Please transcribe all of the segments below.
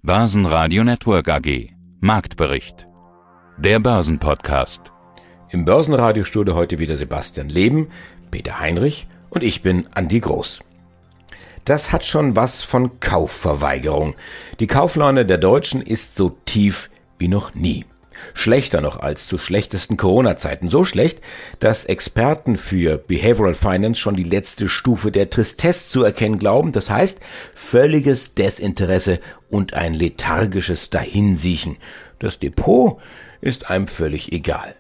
Börsenradio Network AG. Marktbericht. Der Börsenpodcast. Im Börsenradiostudio heute wieder Sebastian Leben, Peter Heinrich und ich bin Andi Groß. Das hat schon was von Kaufverweigerung. Die Kauflaune der Deutschen ist so tief wie noch nie. Schlechter noch als zu schlechtesten Corona-Zeiten. So schlecht, dass Experten für Behavioral Finance schon die letzte Stufe der Tristesse zu erkennen glauben. Das heißt, völliges Desinteresse und ein lethargisches Dahinsiechen. Das Depot ist einem völlig egal.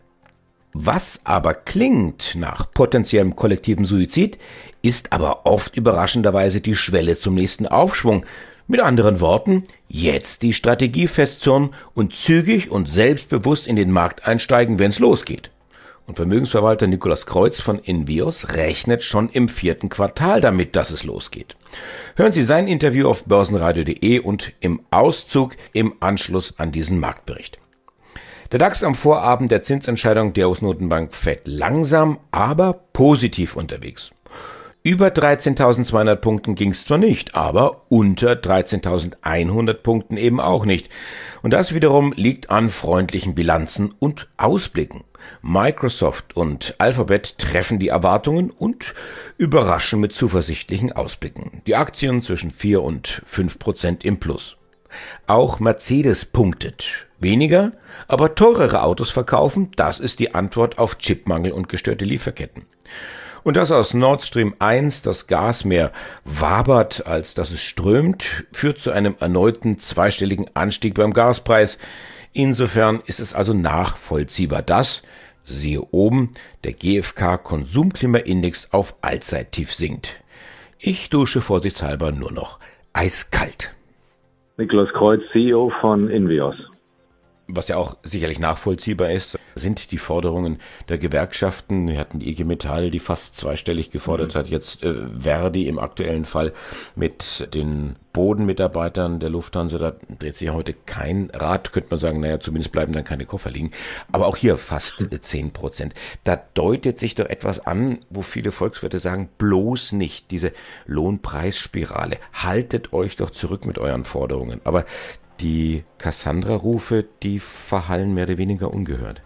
Was aber klingt nach potenziellem kollektiven Suizid, ist aber oft überraschenderweise die Schwelle zum nächsten Aufschwung. Mit anderen Worten, jetzt die Strategie festzurren und zügig und selbstbewusst in den Markt einsteigen, wenn es losgeht. Und Vermögensverwalter Nikolaus Kreuz von Invios rechnet schon im 4. Quartal damit, dass es losgeht. Hören Sie sein Interview auf börsenradio.de und im Auszug im Anschluss an diesen Marktbericht. Der DAX am Vorabend der Zinsentscheidung der US-Notenbank Fed langsam, aber positiv unterwegs. Über 13.200 Punkten ging es zwar nicht, aber unter 13.100 Punkten eben auch nicht. Und das wiederum liegt an freundlichen Bilanzen und Ausblicken. Microsoft und Alphabet treffen die Erwartungen und überraschen mit zuversichtlichen Ausblicken. Die Aktien zwischen 4 und 5% im Plus. Auch Mercedes punktet. Weniger, aber teurere Autos verkaufen, das ist die Antwort auf Chipmangel und gestörte Lieferketten. Und dass aus Nord Stream 1 das Gas mehr wabert, als dass es strömt, führt zu einem erneuten zweistelligen Anstieg beim Gaspreis. Insofern ist es also nachvollziehbar, dass, siehe oben, der GfK-Konsumklimaindex auf Allzeittief sinkt. Ich dusche vorsichtshalber nur noch eiskalt. Nikolaus Kreuz, CEO von Invios. Was ja auch sicherlich nachvollziehbar ist, sind die Forderungen der Gewerkschaften. Wir hatten die IG Metall, die fast zweistellig gefordert hat, jetzt Verdi im aktuellen Fall mit den Bodenmitarbeitern der Lufthansa. Da dreht sich ja heute kein Rad, könnte man sagen, naja, zumindest bleiben dann keine Koffer liegen. Aber auch hier fast 10%. Da deutet sich doch etwas an, wo viele Volkswirte sagen, bloß nicht diese Lohnpreisspirale. Haltet euch doch zurück mit euren Forderungen. Aber die Cassandra-Rufe, die verhallen mehr oder weniger ungehört.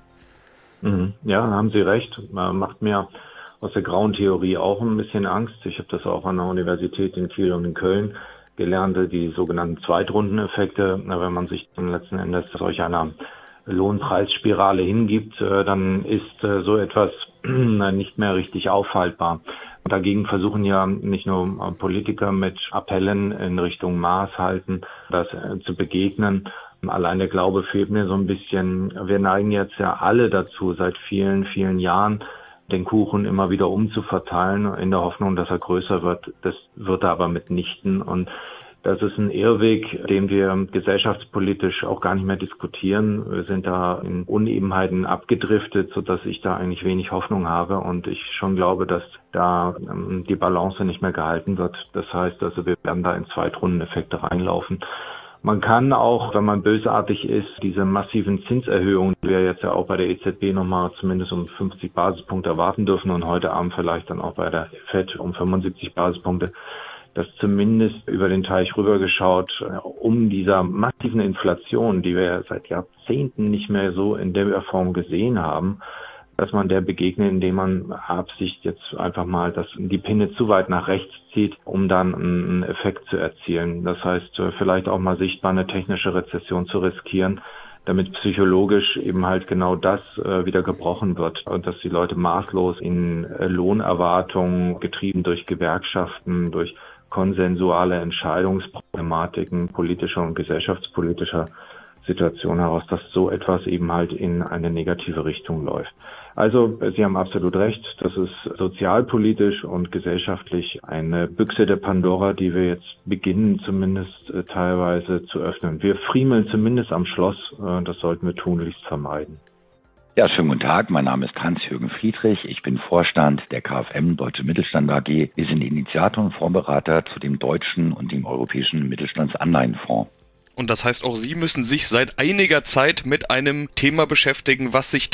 Ja, haben Sie recht. Macht mir aus der grauen Theorie auch ein bisschen Angst. Ich habe das auch an der Universität in Kiel und in Köln gelernt, die sogenannten Zweitrundeneffekte. Wenn man sich dann letzten Endes solch einer Lohnpreisspirale hingibt, dann ist so etwas nicht mehr richtig aufhaltbar. Dagegen versuchen ja nicht nur Politiker mit Appellen in Richtung Maß halten, das zu begegnen. Allein der Glaube fehlt mir so ein bisschen. Wir neigen jetzt ja alle dazu, seit vielen, vielen Jahren den Kuchen immer wieder umzuverteilen, in der Hoffnung, dass er größer wird. Das wird er aber mitnichten. Und das ist ein Irrweg, den wir gesellschaftspolitisch auch gar nicht mehr diskutieren. Wir sind da in Unebenheiten abgedriftet, sodass ich da eigentlich wenig Hoffnung habe und ich schon glaube, dass da die Balance nicht mehr gehalten wird. Das heißt also, wir werden da in Zweitrundeneffekte reinlaufen. Man kann auch, wenn man bösartig ist, diese massiven Zinserhöhungen, die wir jetzt ja auch bei der EZB nochmal zumindest um 50 Basispunkte erwarten dürfen und heute Abend vielleicht dann auch bei der FED um 75 Basispunkte, dass zumindest über den Teich rübergeschaut, um dieser massiven Inflation, die wir ja seit Jahrzehnten nicht mehr so in der Form gesehen haben, dass man der begegnet, indem man Absicht jetzt einfach mal die Pinne zu weit nach rechts zieht, um dann einen Effekt zu erzielen. Das heißt, vielleicht auch mal sichtbar eine technische Rezession zu riskieren, damit psychologisch eben halt genau das wieder gebrochen wird und dass die Leute maßlos in Lohnerwartungen, getrieben durch Gewerkschaften, durch konsensuale Entscheidungsproblematiken politischer und gesellschaftspolitischer Situation heraus, dass so etwas eben halt in eine negative Richtung läuft. Also, Sie haben absolut recht, das ist sozialpolitisch und gesellschaftlich eine Büchse der Pandora, die wir jetzt beginnen zumindest teilweise zu öffnen. Wir friemeln zumindest am Schloss, das sollten wir tunlichst vermeiden. Ja, schönen guten Tag. Mein Name ist Hans-Jürgen Friedrich. Ich bin Vorstand der KfM Deutsche Mittelstand AG. Wir sind Initiator und Fondsberater zu dem deutschen und dem europäischen Mittelstandsanleihenfonds. Und das heißt, auch Sie müssen sich seit einiger Zeit mit einem Thema beschäftigen, was sich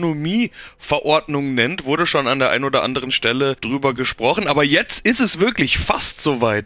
Taxonomieverordnung nennt. Wurde schon an der einen oder anderen Stelle drüber gesprochen. Aber jetzt ist es wirklich fast soweit.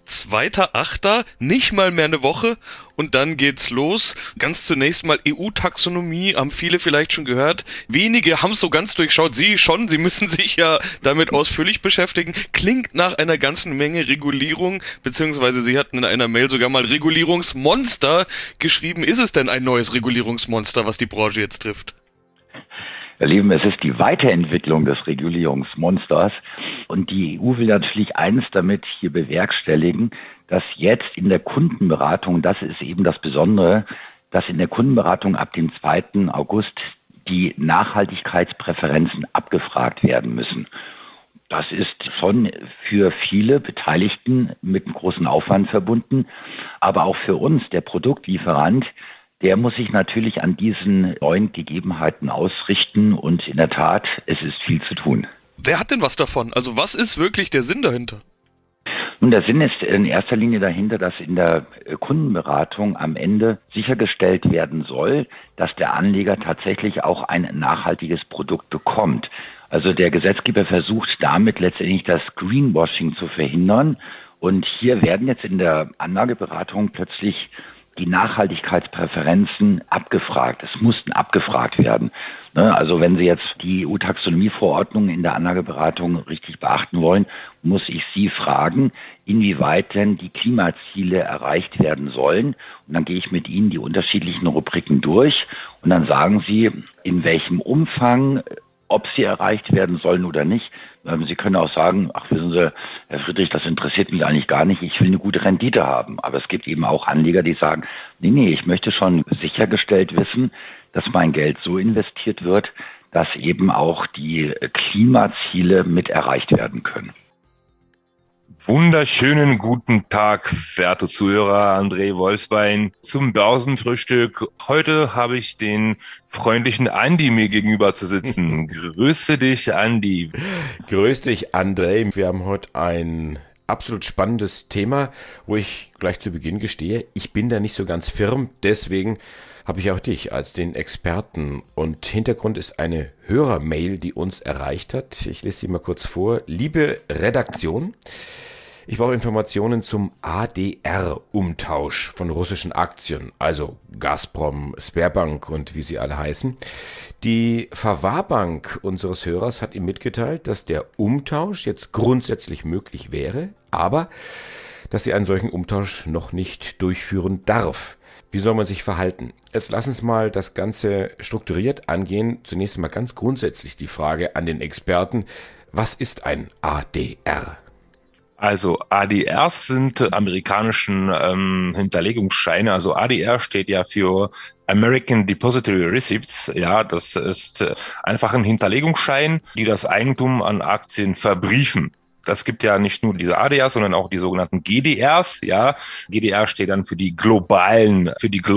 2.8., nicht mal mehr eine Woche und dann geht's los. Ganz zunächst mal EU-Taxonomie, haben viele vielleicht schon gehört. Wenige haben es so ganz durchschaut, Sie schon, Sie müssen sich ja damit ausführlich beschäftigen. Klingt nach einer ganzen Menge Regulierung, beziehungsweise Sie hatten in einer Mail sogar mal Regulierungsmonster geschrieben. Ist es denn ein neues Regulierungsmonster, was die Branche jetzt trifft? Ihr Lieben, es ist die Weiterentwicklung des Regulierungsmonsters und die EU will natürlich eines damit hier bewerkstelligen, dass jetzt in der Kundenberatung, das ist eben das Besondere, dass in der Kundenberatung ab dem 2. August die Nachhaltigkeitspräferenzen abgefragt werden müssen. Das ist schon für viele Beteiligten mit einem großen Aufwand verbunden, aber auch für uns, der Produktlieferant, der muss sich natürlich an diesen neuen Gegebenheiten ausrichten und in der Tat, es ist viel zu tun. Wer hat denn was davon? Also was ist wirklich der Sinn dahinter? Nun, der Sinn ist in erster Linie dahinter, dass in der Kundenberatung am Ende sichergestellt werden soll, dass der Anleger tatsächlich auch ein nachhaltiges Produkt bekommt. Also der Gesetzgeber versucht damit letztendlich das Greenwashing zu verhindern. Und hier werden jetzt in der Anlageberatung plötzlich die Nachhaltigkeitspräferenzen abgefragt. Es mussten abgefragt werden. Also wenn Sie jetzt die EU-Taxonomie-Verordnung in der Anlageberatung richtig beachten wollen, muss ich Sie fragen, inwieweit denn die Klimaziele erreicht werden sollen. Und dann gehe ich mit Ihnen die unterschiedlichen Rubriken durch und dann sagen Sie, in welchem Umfang, ob sie erreicht werden sollen oder nicht. Sie können auch sagen, ach wissen Sie, Herr Friedrich, das interessiert mich eigentlich gar nicht, ich will eine gute Rendite haben. Aber es gibt eben auch Anleger, die sagen, nee, ich möchte schon sichergestellt wissen, dass mein Geld so investiert wird, dass eben auch die Klimaziele mit erreicht werden können. Wunderschönen guten Tag, werte Zuhörer, André Wolfsbein zum Börsenfrühstück. Heute habe ich den freundlichen Andi mir gegenüber zu sitzen. Grüße dich, Andi. Grüß dich, André. Wir haben heute ein absolut spannendes Thema, wo ich gleich zu Beginn gestehe, ich bin da nicht so ganz firm, deswegen habe ich auch dich als den Experten. Und Hintergrund ist eine Hörermail, die uns erreicht hat. Ich lese sie mal kurz vor. Liebe Redaktion, ich brauche Informationen zum ADR-Umtausch von russischen Aktien, also Gazprom, Sberbank und wie sie alle heißen. Die Verwahrbank unseres Hörers hat ihm mitgeteilt, dass der Umtausch jetzt grundsätzlich möglich wäre, aber dass sie einen solchen Umtausch noch nicht durchführen darf. Wie soll man sich verhalten? Jetzt lass uns mal das Ganze strukturiert angehen. Zunächst mal ganz grundsätzlich die Frage an den Experten. Was ist ein ADR? Also ADRs sind amerikanischen Hinterlegungsscheine. Also ADR steht ja für American Depository Receipts. Ja, das ist einfach ein Hinterlegungsschein, die das Eigentum an Aktien verbriefen. Das gibt ja nicht nur diese ADRs, sondern auch die sogenannten GDRs. Ja, GDR steht dann für die Global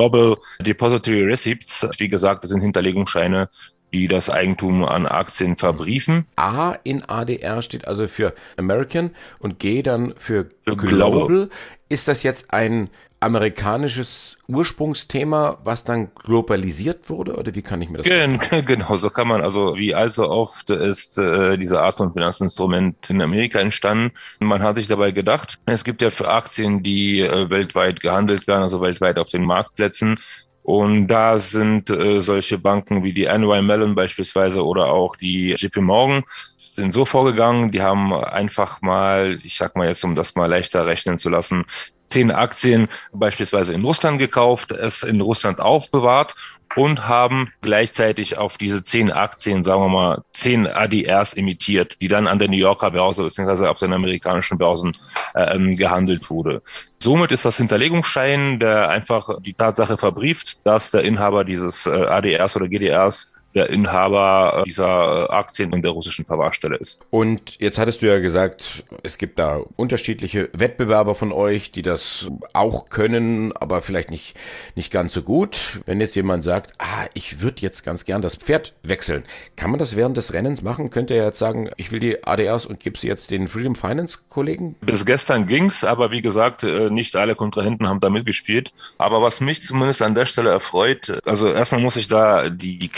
Depository Receipts. Wie gesagt, das sind Hinterlegungsscheine, die das Eigentum an Aktien verbriefen. A in ADR steht also für American und G dann für Global. Ist das jetzt ein amerikanisches Ursprungsthema, was dann globalisiert wurde, oder wie kann ich mir das vorstellen? Genau, so kann man, also wie allzu oft ist diese Art von Finanzinstrument in Amerika entstanden. Man hat sich dabei gedacht, es gibt ja für Aktien, die weltweit gehandelt werden, also weltweit auf den Marktplätzen. Und da sind solche Banken wie die NY Mellon beispielsweise oder auch die JP Morgan sind so vorgegangen, die haben einfach mal, ich sag mal jetzt, um das mal leichter rechnen zu lassen, 10 Aktien beispielsweise in Russland gekauft, es in Russland aufbewahrt und haben gleichzeitig auf diese 10 Aktien, sagen wir mal, 10 ADRs emittiert, die dann an der New Yorker Börse bzw. auf den amerikanischen Börsen gehandelt wurde. Somit ist das Hinterlegungsschein, der einfach die Tatsache verbrieft, dass der Inhaber dieses ADRs oder GDRs der Inhaber dieser Aktien in der russischen Verwahrstelle ist. Und jetzt hattest du ja gesagt, es gibt da unterschiedliche Wettbewerber von euch, die das auch können, aber vielleicht nicht ganz so gut. Wenn jetzt jemand sagt, ich würde jetzt ganz gern das Pferd wechseln, kann man das während des Rennens machen? Könnte er jetzt sagen, ich will die ADRs und gebe sie jetzt den Freedom Finance Kollegen? Bis gestern ging's, aber wie gesagt, nicht alle Kontrahenten haben da mitgespielt. Aber was mich zumindest an der Stelle erfreut, also erstmal muss ich da die Clan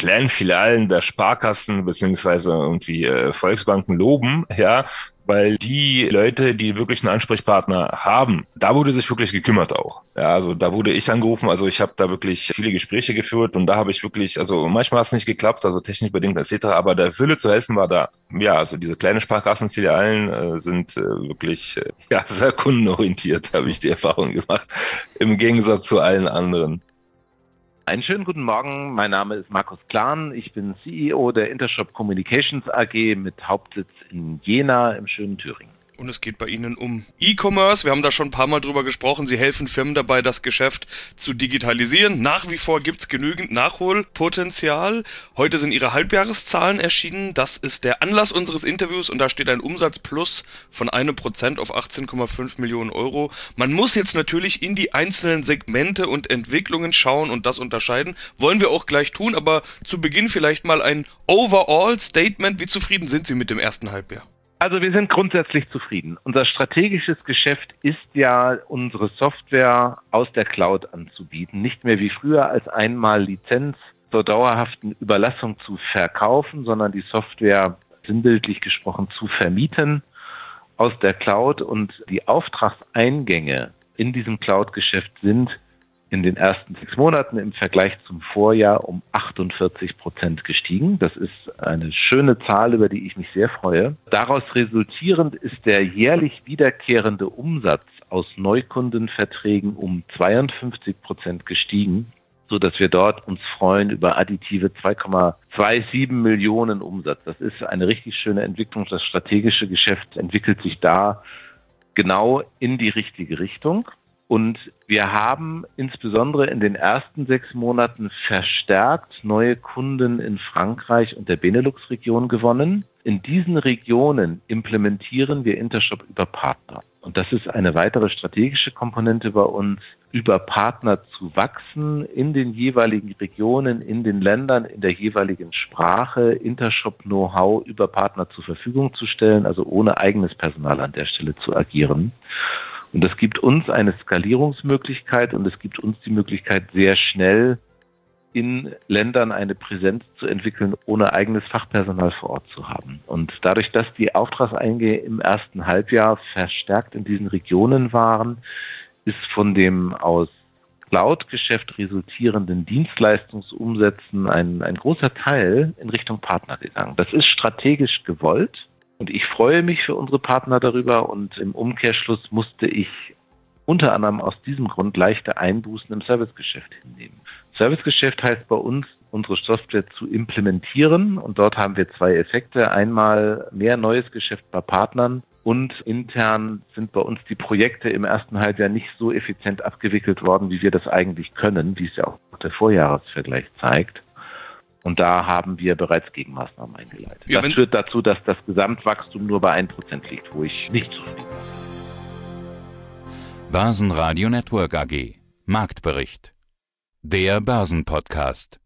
Filialen der Sparkassen beziehungsweise irgendwie Volksbanken loben, ja, weil die Leute, die wirklich einen Ansprechpartner haben, da wurde sich wirklich gekümmert auch. Ja, also da wurde ich angerufen, also ich habe da wirklich viele Gespräche geführt und da habe ich wirklich, also manchmal hat es nicht geklappt, also technisch bedingt etc., aber der Wille zu helfen war da. Ja, also diese kleinen Sparkassenfilialen sind wirklich sehr kundenorientiert, habe ich die Erfahrung gemacht, im Gegensatz zu allen anderen. Einen schönen guten Morgen, mein Name ist Markus Klan, ich bin CEO der Intershop Communications AG mit Hauptsitz in Jena im schönen Thüringen. Und es geht bei Ihnen um E-Commerce. Wir haben da schon ein paar Mal drüber gesprochen. Sie helfen Firmen dabei, das Geschäft zu digitalisieren. Nach wie vor gibt es genügend Nachholpotenzial. Heute sind Ihre Halbjahreszahlen erschienen. Das ist der Anlass unseres Interviews und da steht ein Umsatzplus von 1% auf 18,5 Millionen Euro. Man muss jetzt natürlich in die einzelnen Segmente und Entwicklungen schauen und das unterscheiden. Wollen wir auch gleich tun, aber zu Beginn vielleicht mal ein Overall-Statement. Wie zufrieden sind Sie mit dem ersten Halbjahr? Also wir sind grundsätzlich zufrieden. Unser strategisches Geschäft ist ja, unsere Software aus der Cloud anzubieten. Nicht mehr wie früher als einmal Lizenz zur dauerhaften Überlassung zu verkaufen, sondern die Software, sinnbildlich gesprochen, zu vermieten aus der Cloud. Und die Auftragseingänge in diesem Cloud-Geschäft sind in den ersten 6 Monaten im Vergleich zum Vorjahr um 48% gestiegen. Das ist eine schöne Zahl, über die ich mich sehr freue. Daraus resultierend ist der jährlich wiederkehrende Umsatz aus Neukundenverträgen um 52% gestiegen, sodass wir dort uns freuen über additive 2,27 Millionen Umsatz. Das ist eine richtig schöne Entwicklung. Das strategische Geschäft entwickelt sich da genau in die richtige Richtung. Und wir haben insbesondere in den ersten 6 Monaten verstärkt neue Kunden in Frankreich und der Benelux-Region gewonnen. In diesen Regionen implementieren wir Intershop über Partner. Und das ist eine weitere strategische Komponente bei uns, über Partner zu wachsen in den jeweiligen Regionen, in den Ländern, in der jeweiligen Sprache, Intershop-Know-how über Partner zur Verfügung zu stellen, also ohne eigenes Personal an der Stelle zu agieren. Und das gibt uns eine Skalierungsmöglichkeit und es gibt uns die Möglichkeit, sehr schnell in Ländern eine Präsenz zu entwickeln, ohne eigenes Fachpersonal vor Ort zu haben. Und dadurch, dass die Auftragseingänge im ersten Halbjahr verstärkt in diesen Regionen waren, ist von dem aus Cloud-Geschäft resultierenden Dienstleistungsumsätzen ein großer Teil in Richtung Partner gegangen. Das ist strategisch gewollt. Und ich freue mich für unsere Partner darüber und im Umkehrschluss musste ich unter anderem aus diesem Grund leichte Einbußen im Servicegeschäft hinnehmen. Servicegeschäft heißt bei uns, unsere Software zu implementieren und dort haben wir 2 Effekte. Einmal mehr neues Geschäft bei Partnern und intern sind bei uns die Projekte im ersten Halbjahr nicht so effizient abgewickelt worden, wie wir das eigentlich können, wie es ja auch der Vorjahresvergleich zeigt. Und da haben wir bereits Gegenmaßnahmen eingeleitet. Das führt dazu, dass das Gesamtwachstum nur bei 1% liegt, wo ich nicht zufrieden bin. Börsenradio Network AG. Marktbericht. Der Börsenpodcast.